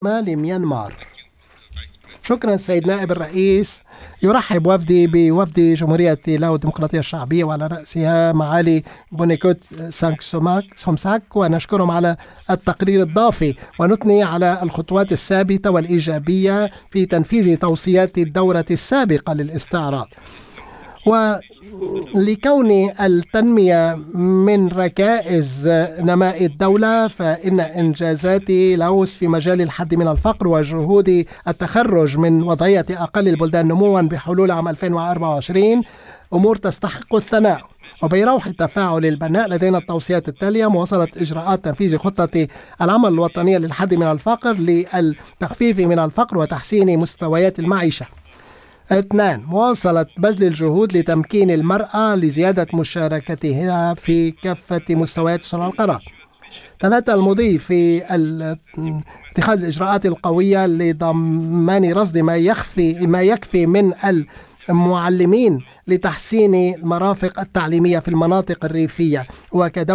لميانمار. شكرا سيد نائب الرئيس. يرحب وفدي بوفد جمهورية لاو الديمقراطية الشعبية وعلى رأسها معالي بونيكوت سومساك، ونشكرهم على التقرير الضافي، ونثني على الخطوات الثابتة والإيجابية في تنفيذ توصيات الدورة السابقة للاستعراض. ولكون التنمية من ركائز نماء الدولة، فإن إنجازات لاوس في مجال الحد من الفقر وجهود التخرج من وضعية أقل البلدان نموا بحلول عام 2024 أمور تستحق الثناء. وبروح التفاعل البناء لدينا التوصيات التالية: مواصلة إجراءات تنفيذ خطة العمل الوطنية للحد من الفقر للتخفيف من الفقر وتحسين مستويات المعيشة. 2. مواصلة بذل الجهود لتمكين المرأة لزيادة مشاركتها في كافة مستويات صنع القرار. 3. المضي في اتخاذ الإجراءات القوية لضمان رصد ما يكفي من المعلمين لتحسين المرافق التعليمية في المناطق الريفية، وكذلك